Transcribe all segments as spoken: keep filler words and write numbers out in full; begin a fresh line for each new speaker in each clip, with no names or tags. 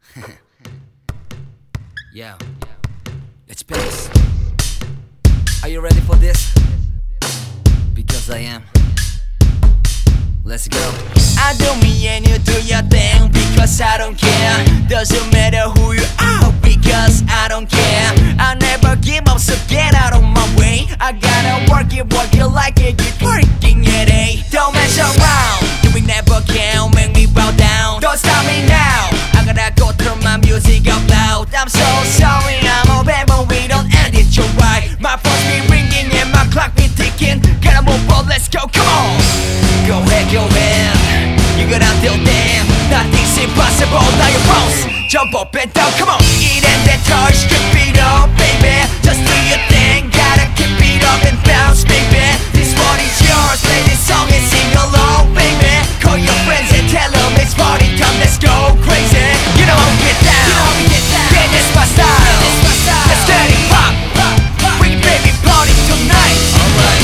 Yeah, let's pace. Are you ready for this? Because I am. Let's go.
I don't mean and you do your thing because I don't care. Doesn't matter who you are because I don't care. I never give up, so get out of my way. I gotta work it, work it like it, keep working it, eh? Don't mess around, doing never can make me bow down. Don't stop me now, I gotta go turn my music up loud. I'm so sorry, I'm a bad but we don't end it, you're right. My phone's be ringing and my clock be ticking. Gotta move on, let's go, come on. Go ahead, go ahead, you gotta till then. Nothing's impossible, now you bounce. Jump up and down, come on. Eat and then touch, keep it up, baby. Just do your thing, gotta keep it up and bounce, baby. This one is yours, play this song and sing along, baby. Call your friends and tell them it's party time, let's go crazy. You know how we get down, you know how we get down. Yeah, that's my style, that's my style. Let's get it pop, pop, pop. Bring baby party tonight. Alright.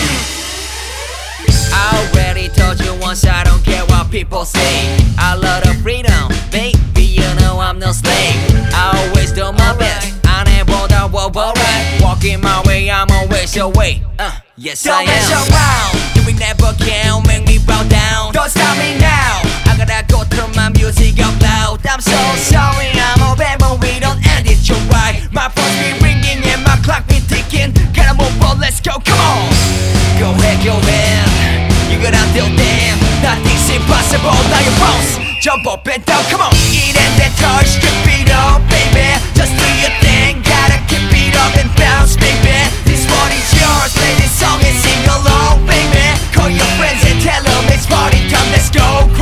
I already told you once, I don't care what people say. I love the freedom, baby, you know I'm no slave. I always do my best, I never the world alright. Walking my way, I'm always away. Uh, yes I am. Don't mess around, doing never can make me bow down. Don't stop me now, I gotta go turn my music up loud. I'm so sorry, I'm a bad but we don't end it, you're right. My phone's be ringing and my clock be ticking. Gotta move on, let's go, come on. Go ahead, go ahead, you gotta till then. Nothing's impossible, now you bounce. Jump up and down, come on. Eat and then touch, keep it up, baby. Just do your thing, gotta keep it up and bounce, baby. This one is yours, play this song and sing along, baby. Call your friends and tell them it's party time, let's go.